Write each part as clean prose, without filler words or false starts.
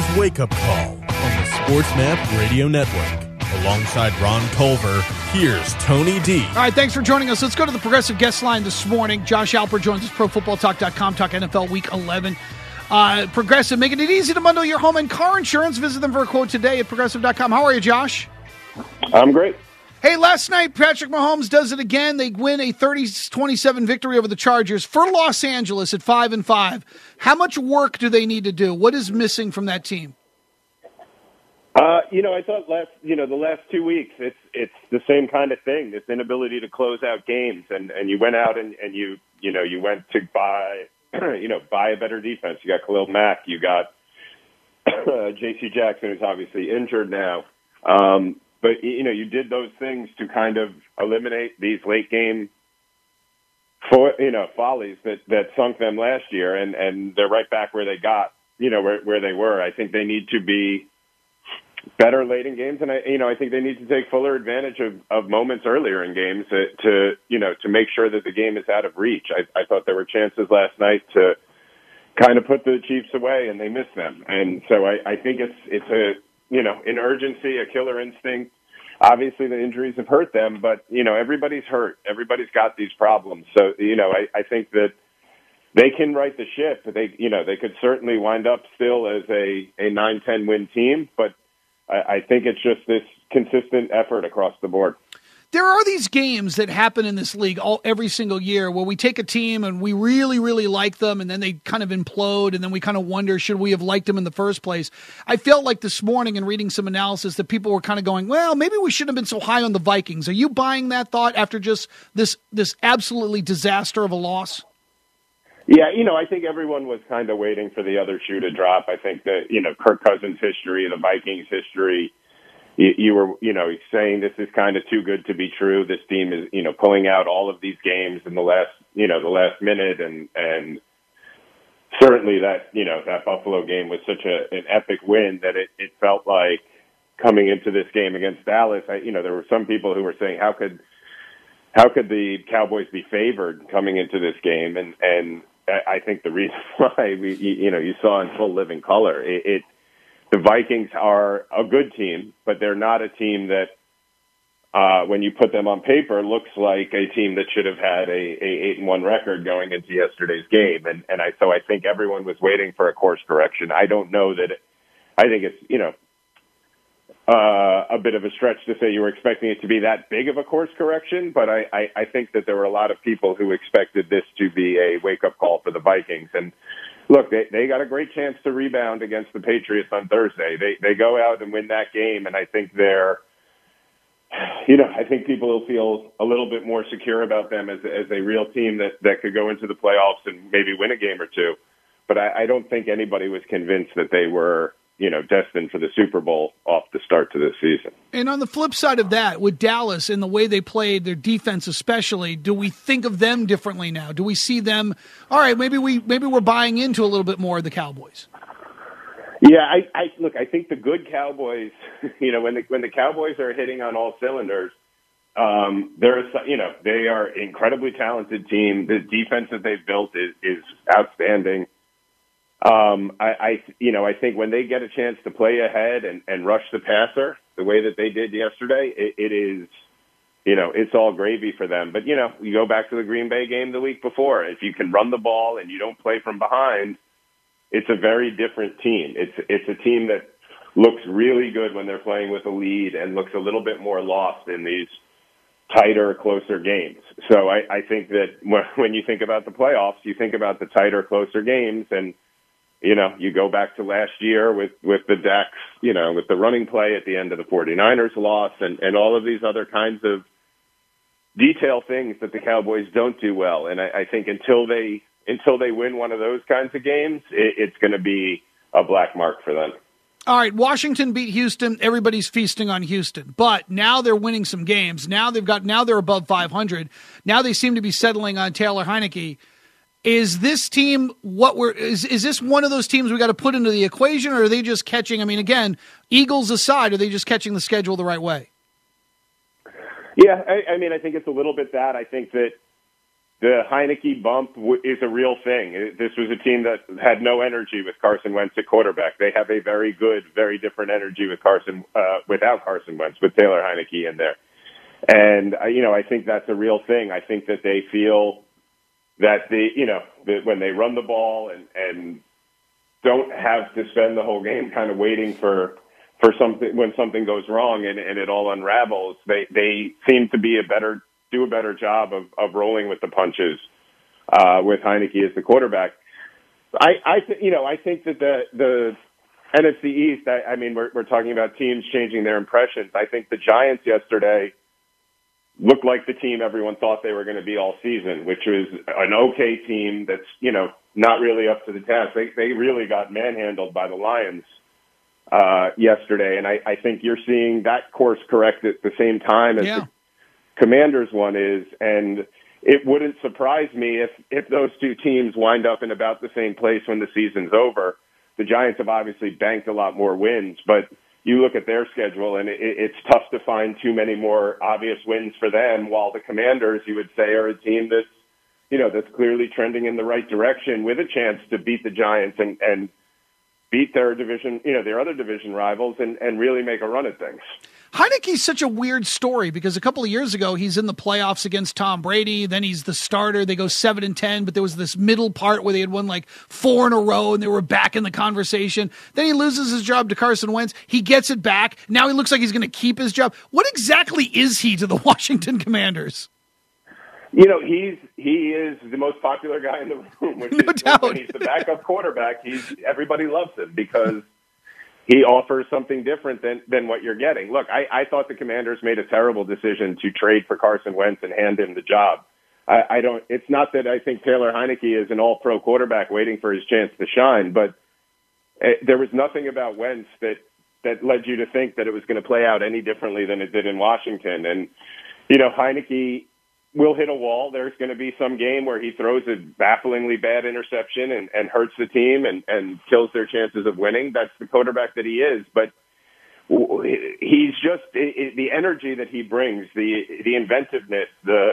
Wake Up Call on the SportsMap Radio Network. Alongside Ron Culver, here's Tony D. All right, thanks for joining us. Let's go to the Progressive guest line this morning. Josh Alper joins us, ProFootballTalk.com, talk NFL Week 11. Progressive, making it easy to bundle your home and car insurance. Visit them for a quote today at Progressive.com. How are you, Josh? I'm great. Hey, last night, Patrick Mahomes does it again. They win a 30-27 victory over the Chargers for Los Angeles at 5-5. How much work do they need to do? What is missing from that team? I thought the last 2 weeks, it's the same kind of thing, this inability to close out games. And you went out and you went to buy a better defense. You got Khalil Mack. You got J.C. Jackson, who's obviously injured now. But, you did those things to kind of eliminate these late game follies that sunk them last year. And they're right back where they got, where they were. I think they need to be better late in games. And I think they need to take fuller advantage of moments earlier in games to make sure that the game is out of reach. I thought there were chances last night to kind of put the Chiefs away and they missed them. And so I think it's an urgency, a killer instinct. Obviously, the injuries have hurt them, but, everybody's hurt. Everybody's got these problems. So, I think that they can right the ship. They could certainly wind up still as a 9-10 win team, but I think it's just this consistent effort across the board. There are these games that happen in this league every single year where we take a team and we really, really like them, and then they kind of implode, and then we kind of wonder, should we have liked them in the first place? I felt like this morning in reading some analysis that people were kind of going, well, maybe we shouldn't have been so high on the Vikings. Are you buying that thought after just this absolutely disaster of a loss? Yeah, I think everyone was kind of waiting for the other shoe to drop. I think that, Kirk Cousins' history, the Vikings' history, you were, saying this is kind of too good to be true. This team is, pulling out all of these games in the last minute. And certainly that Buffalo game was such an epic win that it felt like coming into this game against Dallas. There were some people who were saying, how could the Cowboys be favored coming into this game? And I think the reason why you saw in full living color, the Vikings are a good team, but they're not a team that, when you put them on paper, looks like a team that should have had a 8-1 record going into yesterday's game. And so I think everyone was waiting for a course correction. I don't know that. I think it's a bit of a stretch to say you were expecting it to be that big of a course correction, but I think that there were a lot of people who expected this to be a wake up call for the Vikings. And look, they got a great chance to rebound against the Patriots on Thursday. They go out and win that game, and I think I think people will feel a little bit more secure about them as a real team that could go into the playoffs and maybe win a game or two. But I don't think anybody was convinced that they were, destined for the Super Bowl off the start to this season. And on the flip side of that, with Dallas and the way they played, their defense especially, do we think of them differently now? Do we see them, all right, maybe we're buying into a little bit more of the Cowboys? Yeah, I think the good Cowboys, when the Cowboys are hitting on all cylinders, they are an incredibly talented team. The defense that they've built is outstanding. I think when they get a chance to play ahead and rush the passer the way that they did yesterday, it is, it's all gravy for them. But, you go back to the Green Bay game the week before. If you can run the ball and you don't play from behind, it's a very different team. It's a team that looks really good when they're playing with a lead and looks a little bit more lost in these tighter, closer games. So I think that when you think about the playoffs, you think about the tighter, closer games, and you go back to last year with the Dax, with the running play at the end of the 49ers loss and all of these other kinds of detail things that the Cowboys don't do well. And I think until they win one of those kinds of games, it's going to be a black mark for them. All right, Washington beat Houston. Everybody's feasting on Houston, but now they're winning some games. Now they're above 500. Now they seem to be settling on Taylor Heineke. Is this team is this one of those teams we got to put into the equation, or are they just catching? I mean, again, Eagles aside, are they just catching the schedule the right way? Yeah, I think it's a little bit that. I think that the Heineke bump is a real thing. This was a team that had no energy with Carson Wentz at quarterback. They have a very good, very different energy without Carson Wentz, with Taylor Heineke in there. And, I think that's a real thing. I think that they feel that that when they run the ball and don't have to spend the whole game kind of waiting for something, when something goes wrong and it all unravels, they seem to do a better job of rolling with the punches with Heineke as the quarterback. I think that the NFC East, we're talking about teams changing their impressions. I think the Giants yesterday looked like the team everyone thought they were going to be all season, which was an okay team that's, not really up to the task. They really got manhandled by the Lions yesterday, and I think you're seeing that course correct at the same time as the Commanders one is, and it wouldn't surprise me if those two teams wind up in about the same place when the season's over. The Giants have obviously banked a lot more wins, but you look at their schedule, and it's tough to find too many more obvious wins for them, while the Commanders, you would say, are a team that's clearly trending in the right direction with a chance to beat the Giants and beat their division, their other division rivals and really make a run at things. Heineke's such a weird story because a couple of years ago, he's in the playoffs against Tom Brady. Then he's the starter. They go 7-10, but there was this middle part where they had won like 4 in a row and they were back in the conversation. Then he loses his job to Carson Wentz. He gets it back. Now he looks like he's going to keep his job. What exactly is he to the Washington Commanders? He is the most popular guy in the room. No doubt. When he's the backup quarterback, everybody loves him because he offers something different than what you're getting. Look, I thought the Commanders made a terrible decision to trade for Carson Wentz and hand him the job. It's not that I think Taylor Heineke is an all-pro quarterback waiting for his chance to shine, but there was nothing about Wentz that led you to think that it was going to play out any differently than it did in Washington. And, Heineke will hit a wall. There's going to be some game where he throws a bafflingly bad interception and hurts the team and kills their chances of winning. That's the quarterback that he is. But he's just the energy that he brings, the inventiveness,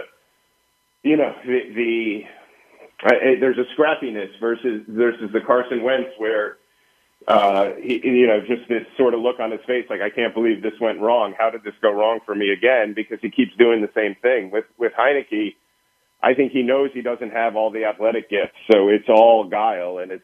there's a scrappiness versus the Carson Wentz where just this sort of look on his face, like, I can't believe this went wrong. How did this go wrong for me again? Because he keeps doing the same thing. With Heineke, I think he knows he doesn't have all the athletic gifts, so it's all guile, and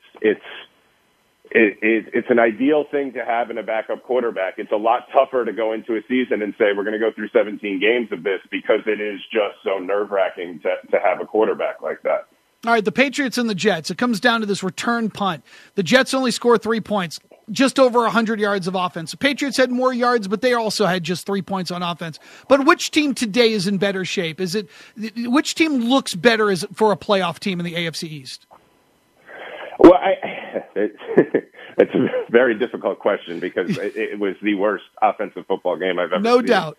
it's an ideal thing to have in a backup quarterback. It's a lot tougher to go into a season and say we're going to go through 17 games of this because it is just so nerve-wracking to have a quarterback like that. All right, the Patriots and the Jets. It comes down to this return punt. The Jets only score 3 points, just over 100 yards of offense. The Patriots had more yards, but they also had just 3 points on offense. But which team today is in better shape? Which team looks better for a playoff team in the AFC East? Well, it's a very difficult question because it was the worst offensive football game I've ever seen. No doubt.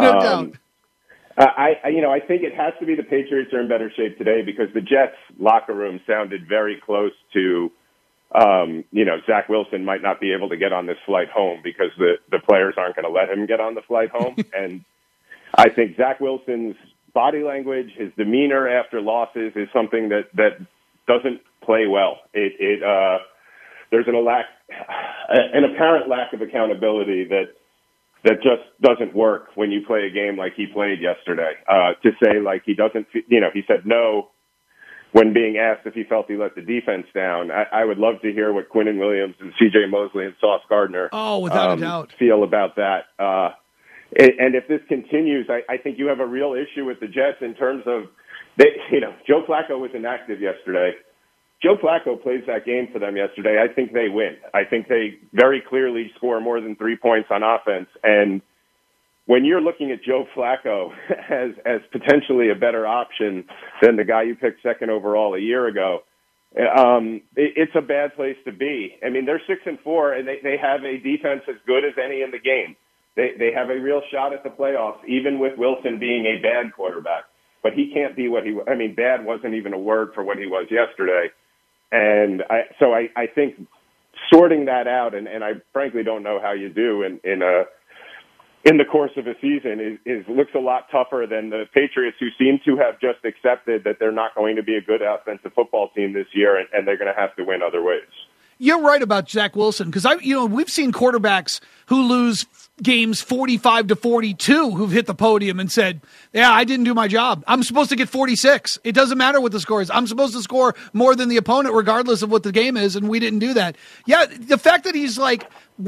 I think it has to be the Patriots are in better shape today because the Jets locker room sounded very close to, Zach Wilson might not be able to get on this flight home because the players aren't going to let him get on the flight home. And I think Zach Wilson's body language, his demeanor after losses is something that doesn't play well. There's an apparent lack of accountability that just doesn't work when you play a game like he played yesterday. To say like he doesn't, he said no when being asked if he felt he let the defense down. I would love to hear what Quinnen Williams and C.J. Mosley and Sauce Gardner without a doubt feel about that. And if this continues, I think you have a real issue with the Jets in terms of, Joe Flacco was inactive yesterday. Joe Flacco plays that game for them yesterday. I think they win. I think they very clearly score more than 3 points on offense. And when you're looking at Joe Flacco as potentially a better option than the guy you picked second overall a year ago, it's a bad place to be. I mean, they're 6-4, and they have a defense as good as any in the game. They have a real shot at the playoffs, even with Wilson being a bad quarterback. But he can't be bad wasn't even a word for what he was yesterday. And I think sorting that out, and I frankly don't know how you do in in the course of a season is looks a lot tougher than the Patriots, who seem to have just accepted that they're not going to be a good offensive football team this year, and they're going to have to win other ways. You're right about Zach Wilson, because we've seen quarterbacks who lose games 45-42 who've hit the podium and said, "Yeah, I didn't do my job. I'm supposed to get 46. It doesn't matter what the score is. I'm supposed to score more than the opponent, regardless of what the game is, and we didn't do that." Yeah, the fact that he's like,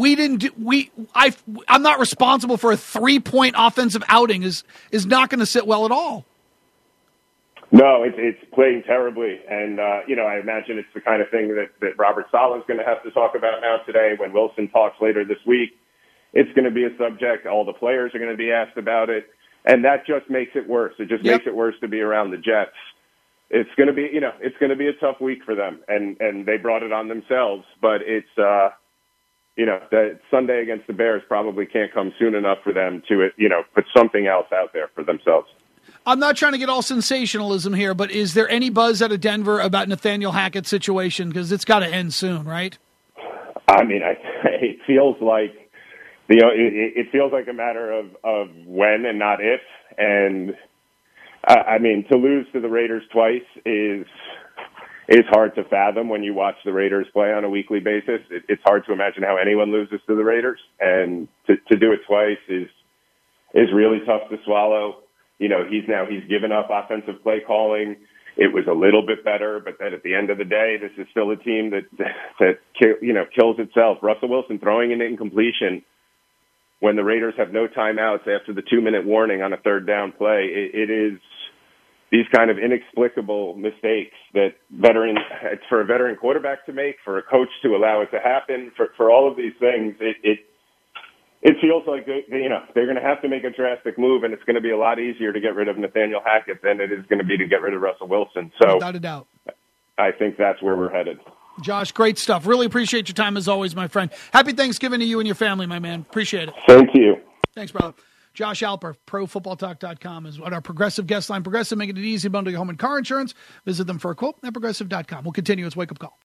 I'm not responsible for a 3-point offensive outing is not going to sit well at all. No, it's playing terribly. And, I imagine it's the kind of thing that Robert Saleh's going to have to talk about now today. When Wilson talks later this week, it's going to be a subject. All the players are going to be asked about it. And that just makes it worse. It just makes it worse to be around the Jets. It's going to be, it's going to be a tough week for them. And they brought it on themselves. But it's, that Sunday against the Bears probably can't come soon enough for them to, put something else out there for themselves. I'm not trying to get all sensationalism here, but is there any buzz out of Denver about Nathaniel Hackett's situation? Because it's got to end soon, right? I mean, it feels like it feels like a matter of when and not if. And I mean, to lose to the Raiders twice is hard to fathom when you watch the Raiders play on a weekly basis. It's hard to imagine how anyone loses to the Raiders, and to do it twice is really tough to swallow. He's given up offensive play calling. It was a little bit better, but then at the end of the day, this is still a team that kills itself. Russell Wilson throwing an incompletion when the Raiders have no timeouts after the 2-minute warning on a third down play. It is these kind of inexplicable mistakes that for a veteran quarterback to make, for a coach to allow it to happen, for all of these things, it feels like they're going to have to make a drastic move, and it's going to be a lot easier to get rid of Nathaniel Hackett than it is going to be to get rid of Russell Wilson. So, without a doubt, I think that's where we're headed. Josh, great stuff. Really appreciate your time as always, my friend. Happy Thanksgiving to you and your family, my man. Appreciate it. Same to you. Thanks, brother. Josh Alper, ProFootballTalk.com is what our Progressive guest line. Progressive, making it easy bundle your home and car insurance. Visit them for a quote at Progressive.com. We'll continue. It's Wake Up Call.